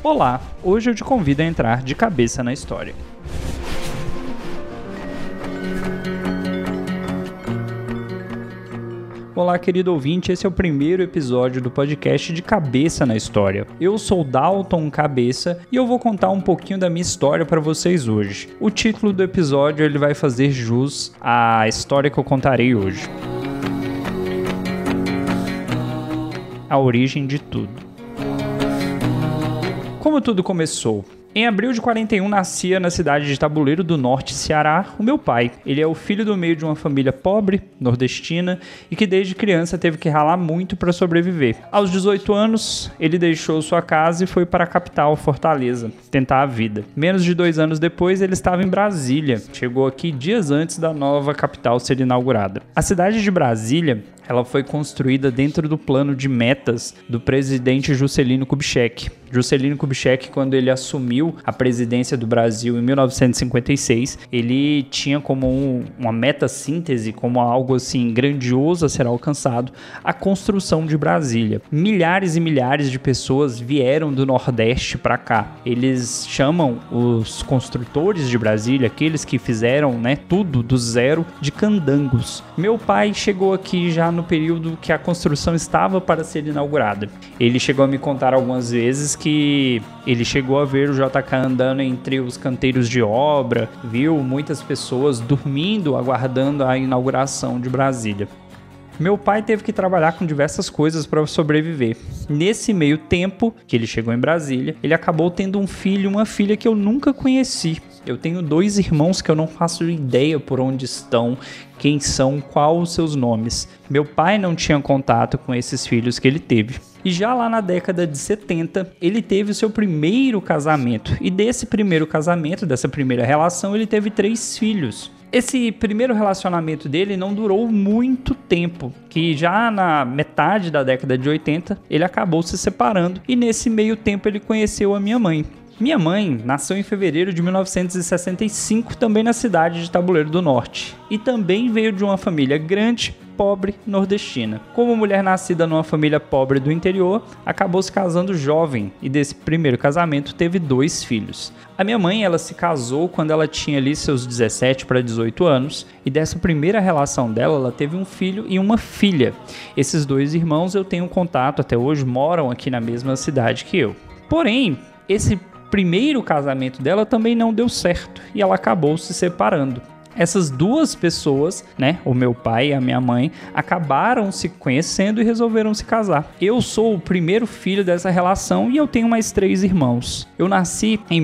Olá, hoje eu te convido a entrar de cabeça na história. Olá, querido ouvinte, esse é o primeiro episódio do podcast de Cabeça na História. Eu sou Dalton Cabeça e eu vou contar um pouquinho da minha história para vocês hoje. O título do episódio ele vai fazer jus à história que eu contarei hoje. A origem de tudo. Como tudo começou? Em abril de 41 nascia na cidade de Tabuleiro do Norte, Ceará, o meu pai. Ele é o filho do meio de uma família pobre, nordestina, e que desde criança teve que ralar muito para sobreviver. Aos 18 anos, ele deixou sua casa e foi para a capital, Fortaleza, tentar a vida. Menos de 2 anos depois, ele estava em Brasília. Chegou aqui dias antes da nova capital ser inaugurada. A cidade de Brasília, ela foi construída dentro do plano de metas do presidente Juscelino Kubitschek. Juscelino Kubitschek, quando ele assumiu a presidência do Brasil em 1956, ele tinha como uma meta-síntese, como algo assim grandioso a ser alcançado, a construção de Brasília. Milhares e milhares de pessoas vieram do Nordeste para cá. Eles chamam os construtores de Brasília, aqueles que fizeram, tudo do zero, de candangos. Meu pai chegou aqui já no período que a construção estava para ser inaugurada. Ele chegou a me contar algumas vezes que ele chegou a ver o JK andando entre os canteiros de obra, viu muitas pessoas dormindo, aguardando a inauguração de Brasília. Meu pai teve que trabalhar com diversas coisas para sobreviver. Nesse meio tempo que ele chegou em Brasília, ele acabou tendo um filho e uma filha que eu nunca conheci. Eu tenho 2 irmãos que eu não faço ideia por onde estão, quem são, quais os seus nomes. Meu pai não tinha contato com esses filhos que ele teve. E já lá na década de 70, ele teve o seu primeiro casamento. E desse primeiro casamento, dessa primeira relação, ele teve 3 filhos. Esse primeiro relacionamento dele não durou muito tempo, que já na metade da década de 80, ele acabou se separando. E nesse meio tempo ele conheceu a minha mãe. Minha mãe nasceu em fevereiro de 1965, também na cidade de Tabuleiro do Norte. E também veio de uma família grande, pobre, nordestina. Como mulher nascida numa família pobre do interior, acabou se casando jovem e desse primeiro casamento teve 2 filhos. A minha mãe, ela se casou quando ela tinha ali seus 17 para 18 anos e dessa primeira relação dela, ela teve um filho e uma filha. Esses 2 irmãos eu tenho contato até hoje, moram aqui na mesma cidade que eu. Porém, esse primeiro casamento dela também não deu certo e ela acabou se separando. Essas 2 pessoas, o meu pai e a minha mãe, acabaram se conhecendo e resolveram se casar. Eu sou o primeiro filho dessa relação e eu tenho mais 3 irmãos. Eu nasci em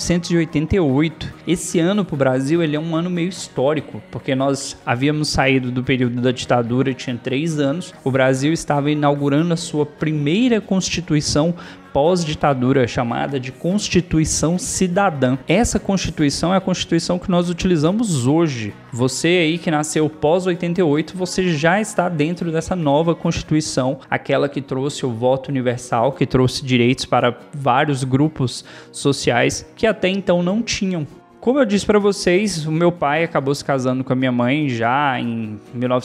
1988. Esse ano para o Brasil ele é um ano meio histórico, porque nós havíamos saído do período da ditadura, tinha 3 anos. O Brasil estava inaugurando a sua primeira Constituição pós-ditadura, chamada de Constituição Cidadã. Essa Constituição é a Constituição que nós utilizamos hoje. Você aí que nasceu pós-88, você já está dentro dessa nova Constituição, aquela que trouxe o voto universal, que trouxe direitos para vários grupos sociais que até então não tinham. Como eu disse para vocês, o meu pai acabou se casando com a minha mãe já em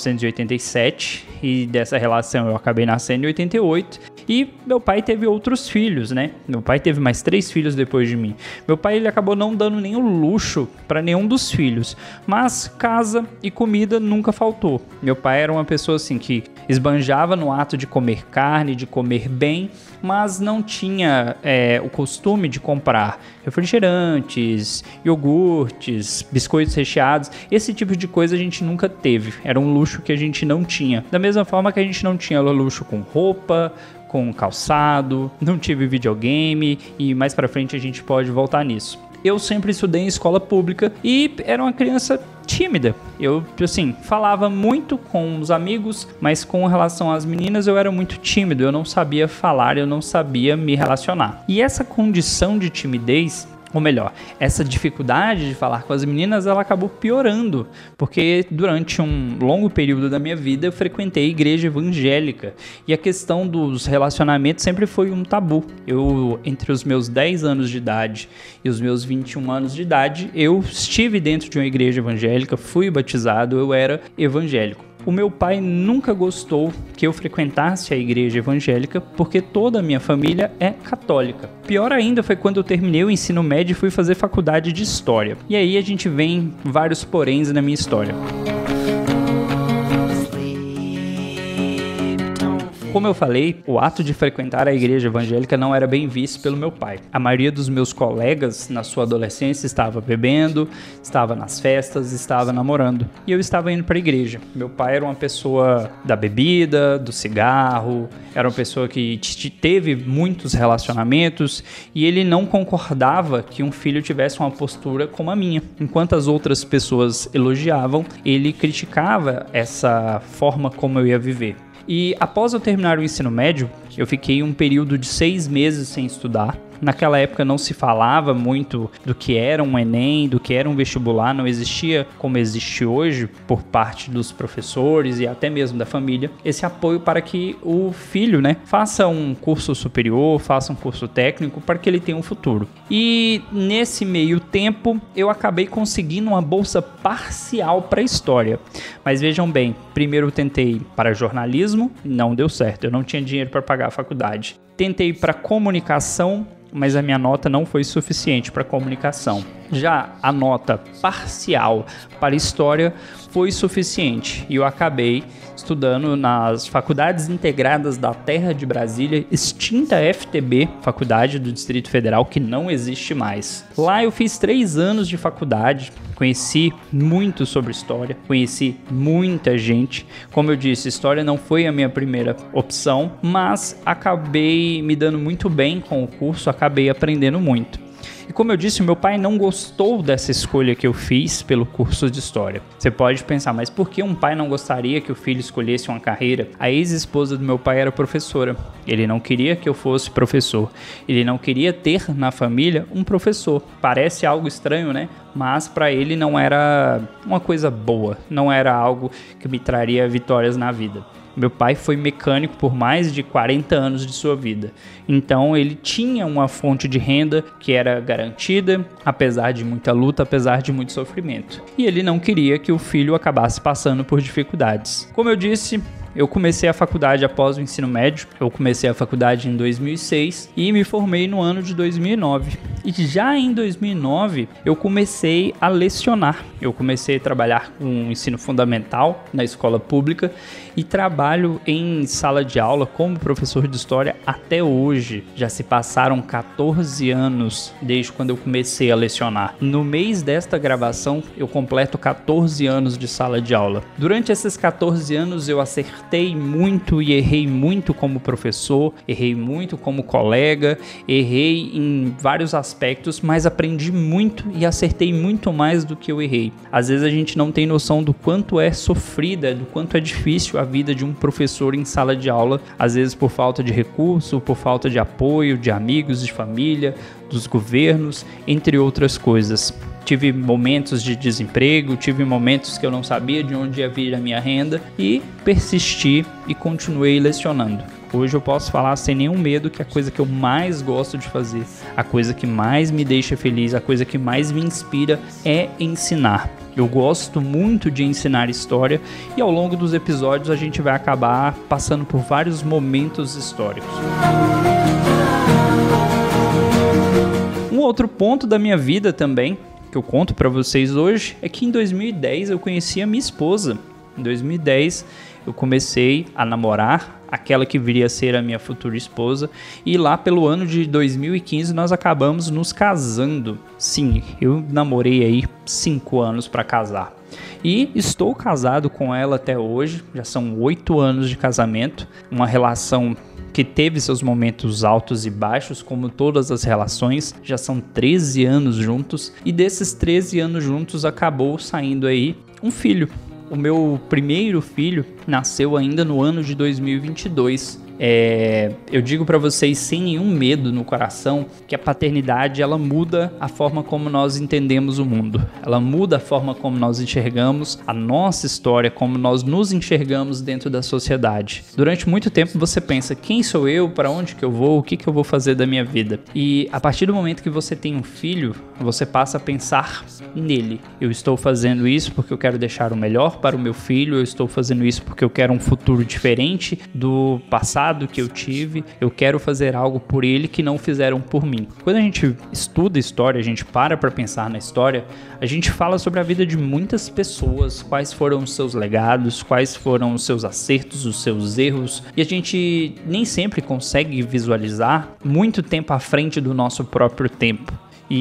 1987 e dessa relação eu acabei nascendo em 88 e meu pai teve outros filhos, Meu pai teve mais 3 filhos depois de mim. Meu pai ele acabou não dando nenhum luxo para nenhum dos filhos, mas casa e comida nunca faltou. Meu pai era uma pessoa assim que esbanjava no ato de comer carne, de comer bem, mas não tinha o costume de comprar refrigerantes, iogurtes, biscoitos recheados. Esse tipo de coisa a gente nunca teve. Era um luxo que a gente não tinha. Da mesma forma que a gente não tinha luxo com roupa, com calçado, não tive videogame e mais pra frente a gente pode voltar nisso. Eu sempre estudei em escola pública e era uma criança tímida. Eu, falava muito com os amigos, mas com relação às meninas eu era muito tímido. Eu não sabia falar, eu não sabia me relacionar. E essa condição de timidez, ou melhor, essa dificuldade de falar com as meninas, ela acabou piorando, porque durante um longo período da minha vida eu frequentei a igreja evangélica e a questão dos relacionamentos sempre foi um tabu. Eu, entre os meus 10 anos de idade e os meus 21 anos de idade, eu estive dentro de uma igreja evangélica, fui batizado, eu era evangélico. O meu pai nunca gostou que eu frequentasse a igreja evangélica porque toda a minha família é católica. Pior ainda foi quando eu terminei o ensino médio e fui fazer faculdade de História. E aí a gente vem vários poréns na minha história. Como eu falei, o ato de frequentar a igreja evangélica não era bem visto pelo meu pai. A maioria dos meus colegas na sua adolescência estava bebendo, estava nas festas, estava namorando. E eu estava indo para a igreja. Meu pai era uma pessoa da bebida, do cigarro, era uma pessoa que teve muitos relacionamentos e ele não concordava que um filho tivesse uma postura como a minha. Enquanto as outras pessoas elogiavam, ele criticava essa forma como eu ia viver. E após eu terminar o ensino médio, eu fiquei um período de 6 meses sem estudar. Naquela época não se falava muito do que era um Enem, do que era um vestibular, não existia como existe hoje por parte dos professores e até mesmo da família, esse apoio para que o filho, faça um curso superior, faça um curso técnico para que ele tenha um futuro. E nesse meio tempo eu acabei conseguindo uma bolsa parcial para História. Mas vejam bem, primeiro eu tentei para jornalismo, não deu certo, eu não tinha dinheiro para pagar a faculdade. Tentei para comunicação, mas a minha nota não foi suficiente para comunicação. Já a nota parcial para História foi suficiente e eu acabei estudando nas Faculdades Integradas da Terra de Brasília, extinta FTB, Faculdade do Distrito Federal, que não existe mais. Lá eu fiz 3 anos de faculdade, conheci muito sobre História, conheci muita gente. Como eu disse, História não foi a minha primeira opção, mas acabei me dando muito bem com o curso, acabei aprendendo muito. E como eu disse, meu pai não gostou dessa escolha que eu fiz pelo curso de História. Você pode pensar, mas por que um pai não gostaria que o filho escolhesse uma carreira? A ex-esposa do meu pai era professora. Ele não queria que eu fosse professor. Ele não queria ter na família um professor. Parece algo estranho, Mas para ele não era uma coisa boa. Não era algo que me traria vitórias na vida. Meu pai foi mecânico por mais de 40 anos de sua vida. Então ele tinha uma fonte de renda que era garantida, apesar de muita luta, apesar de muito sofrimento. E ele não queria que o filho acabasse passando por dificuldades. Como eu disse, eu comecei a faculdade após o ensino médio. Eu comecei a faculdade em 2006 e me formei no ano de 2009. E já em 2009 eu comecei a lecionar. Eu comecei a trabalhar com ensino fundamental na escola pública e trabalho em sala de aula como professor de História até hoje. Já se passaram 14 anos desde quando eu comecei a lecionar. No mês desta gravação eu completo 14 anos de sala de aula. Durante esses 14 anos eu acertei muito e errei muito como professor, errei muito como colega, errei em vários aspectos, mas aprendi muito e acertei muito mais do que eu errei. Às vezes a gente não tem noção do quanto é sofrida, do quanto é difícil a vida de um professor em sala de aula, às vezes por falta de recurso, por falta de apoio, de amigos, de família, dos governos, entre outras coisas. Tive momentos de desemprego, tive momentos que eu não sabia de onde ia vir a minha renda e persisti e continuei lecionando. Hoje eu posso falar sem nenhum medo que a coisa que eu mais gosto de fazer, a coisa que mais me deixa feliz, a coisa que mais me inspira é ensinar. Eu gosto muito de ensinar história e ao longo dos episódios a gente vai acabar passando por vários momentos históricos. Um outro ponto da minha vida também, que eu conto para vocês hoje, é que em 2010 eu conheci a minha esposa. Em 2010 eu comecei a namorar aquela que viria a ser a minha futura esposa e lá pelo ano de 2015 nós acabamos nos casando. Sim, eu namorei aí 5 anos para casar e estou casado com ela até hoje, já são 8 anos de casamento, uma relação que teve seus momentos altos e baixos, como todas as relações. Já são 13 anos juntos e desses 13 anos juntos acabou saindo aí um filho. O meu primeiro filho nasceu ainda no ano de 2022. Eu digo para vocês sem nenhum medo no coração que a paternidade, ela muda a forma como nós entendemos o mundo. Ela muda a forma como nós enxergamos a nossa história, como nós nos enxergamos dentro da sociedade. Durante muito tempo você pensa, quem sou eu, para onde que eu vou, o que que eu vou fazer da minha vida? E a partir do momento que você tem um filho, você passa a pensar nele. Eu estou fazendo isso porque eu quero deixar o melhor para o meu filho, eu estou fazendo isso porque eu quero um futuro diferente do passado que eu tive, eu quero fazer algo por ele que não fizeram por mim. Quando a gente estuda história, a gente para pensar na história, a gente fala sobre a vida de muitas pessoas, quais foram os seus legados, quais foram os seus acertos, os seus erros, e a gente nem sempre consegue visualizar muito tempo à frente do nosso próprio tempo.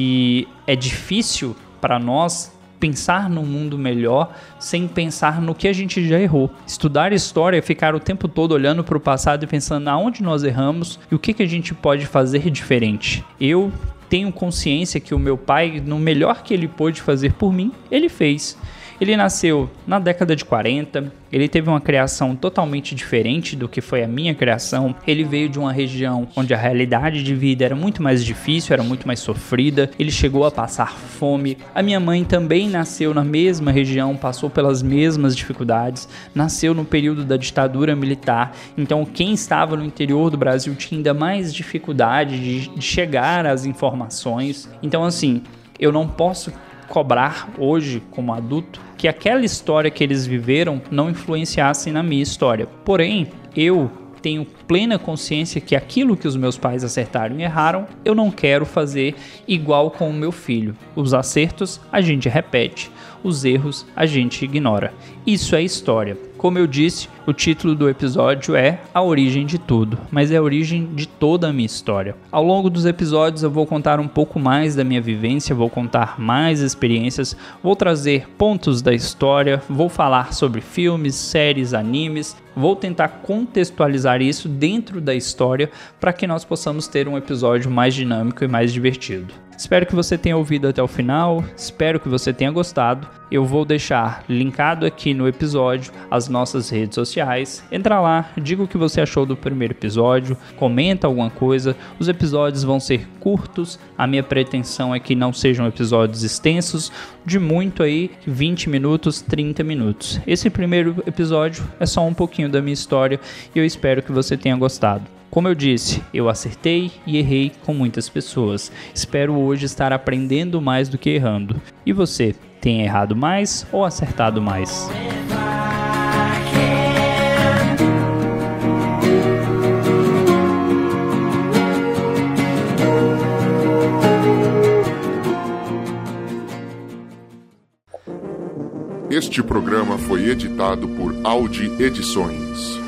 E é difícil para nós pensar num mundo melhor sem pensar no que a gente já errou. Estudar história é ficar o tempo todo olhando para o passado e pensando aonde nós erramos e o que a gente pode fazer diferente. Eu tenho consciência que o meu pai, no melhor que ele pôde fazer por mim, ele fez. Ele nasceu na década de 40, ele teve uma criação totalmente diferente do que foi a minha criação. Ele veio de uma região onde a realidade de vida era muito mais difícil, era muito mais sofrida. Ele chegou a passar fome. A minha mãe também nasceu na mesma região, passou pelas mesmas dificuldades. Nasceu no período da ditadura militar. Então quem estava no interior do Brasil tinha ainda mais dificuldade de chegar às informações. Então assim, eu não posso cobrar hoje, como adulto, que aquela história que eles viveram não influenciasse na minha história. Porém, eu tenho plena consciência que aquilo que os meus pais acertaram e erraram, eu não quero fazer igual com o meu filho. Os acertos a gente repete, os erros a gente ignora. Isso é história. Como eu disse, o título do episódio é A Origem de Tudo, mas é a origem de toda a minha história. Ao longo dos episódios eu vou contar um pouco mais da minha vivência, vou contar mais experiências, vou trazer pontos da história, vou falar sobre filmes, séries, animes, vou tentar contextualizar isso dentro da história para que nós possamos ter um episódio mais dinâmico e mais divertido. Espero que você tenha ouvido até o final, espero que você tenha gostado. Eu vou deixar linkado aqui no episódio as nossas redes sociais. Entra lá, diga o que você achou do primeiro episódio, comenta alguma coisa. Os episódios vão ser curtos, a minha pretensão é que não sejam episódios extensos, de muito aí 20 minutos, 30 minutos. Esse primeiro episódio é só um pouquinho da minha história e eu espero que você tenha gostado. Como eu disse, eu acertei e errei com muitas pessoas. Espero hoje estar aprendendo mais do que errando. E você, tem errado mais ou acertado mais? Este programa foi editado por Audi Edições.